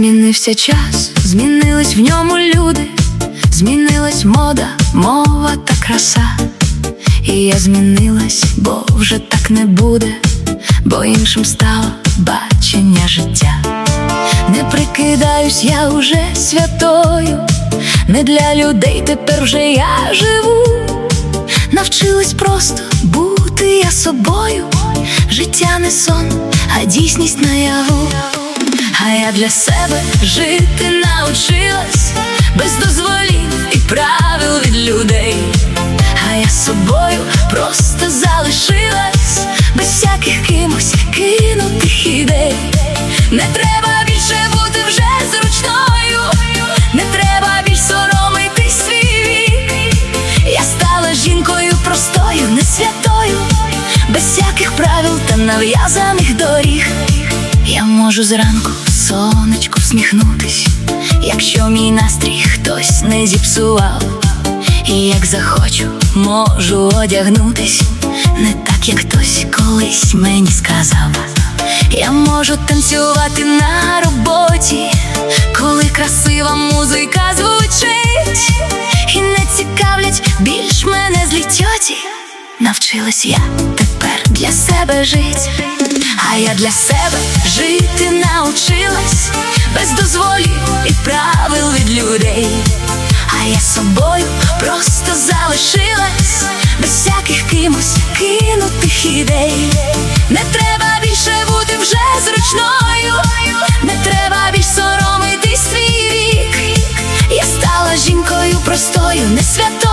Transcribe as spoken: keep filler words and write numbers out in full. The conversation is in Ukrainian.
Змінився час, змінились в ньому люди, змінилась мода, мова та краса. І я змінилась, бо вже так не буде, бо іншим стало бачення життя. Не прикидаюсь я уже святою, не для людей тепер вже я живу. Навчилась просто бути я собою, життя не сон, а дійсність наяву. А я для себе жити научилась, без дозволів і правил від людей. А я собою просто залишилась, без всяких кимось кинутих ідей. Не треба більше бути вже зручною, не треба більш соромитись свій вік. Я стала жінкою простою, не святою, без всяких правил та нав'язаних доріг. Я можу зранку сонечку всміхнутись, якщо мій настрій хтось не зіпсував. І як захочу, можу одягнутись не так, як хтось колись мені сказав. Я можу танцювати на роботі, коли красива музика звучить, і не цікавлять більш мене злі тьоті. Навчилась я тепер для себе жить, а я для себе жити научилась, без дозволів і правил від людей. А я собою просто залишилась, без всяких кимось кинутих ідей. Не треба більше бути вже зручною, не треба більш соромитись свій вік. Я стала жінкою простою, не святою,